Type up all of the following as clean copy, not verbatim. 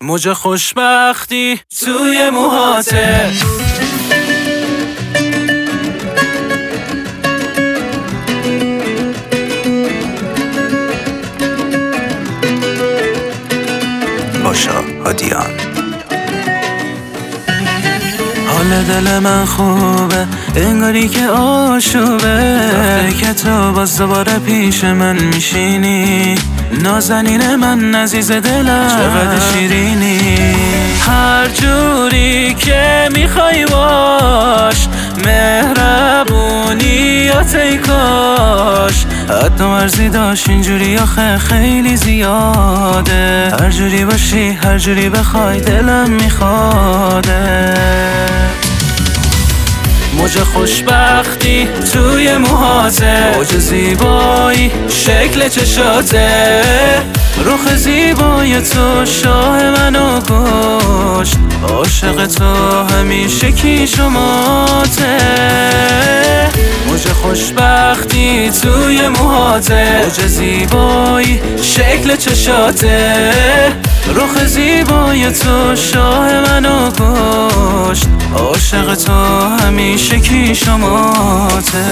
موج خوشبختی توی موهاته. باشا هادیان. حال دل من خوبه، انگاری که آشوبه. وقتی که تو باز دوباره پیش من میشینی، نازنین من عزیز دلم چقدر شیرینی. هر جوری که میخوای باش، مهربونیات ای کاش. حتی مرزی داشت اینجوری آخه خیلی زیاده. هر جوری باشی هر جوری بخوای دلم میخواده. موج خوشبختی توی موهاته، موج زیبایی شکل چشاته. رخ زیبای تو شاه منو کشت، عاشق تو همیشه کی شماته. موج خوشبختی توی موهاته، موج زیبایی شکل چشاته. رخ زیبای تو شاه منو کشت، عاشق تو همیشه کی شماته.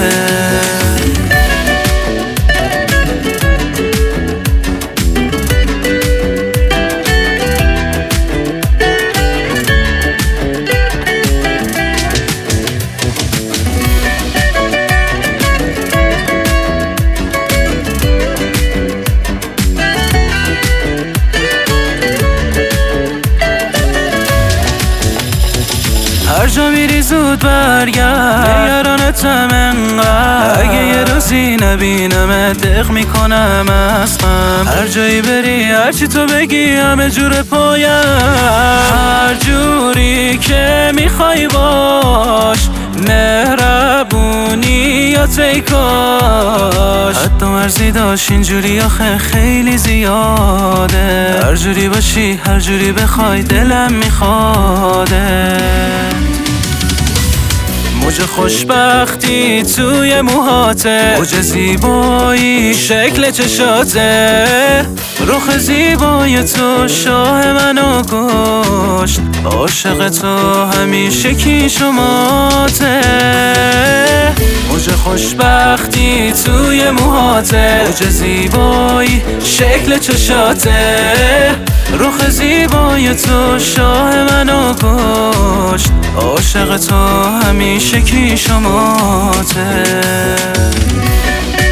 هر جا میری زود برگرد، نگرانتم انقدر. اگه یه روزی نبینم دق میکنم از غم. هر جایی بری هرچی تو بگی همه جور پایم. هر جوری که میخوای باش، مهربونیات ای کاش. حتی مرزی داشت اینجوری آخه خیلی زیاده. هر جوری باشی هر جوری بخوای دلم میخواده. موج خوشبختی توی موهاته، موج زیبایی شکل چشاته. رخ زیبای تو شاه منو کشت، عاشق تو همیشه کی شماته. موج خوشبختی توی موهاته، موج زیبایی شکل چشاته. رخ زیبای تو شاه منو کشت، عاشق تو همیشه کی شماته.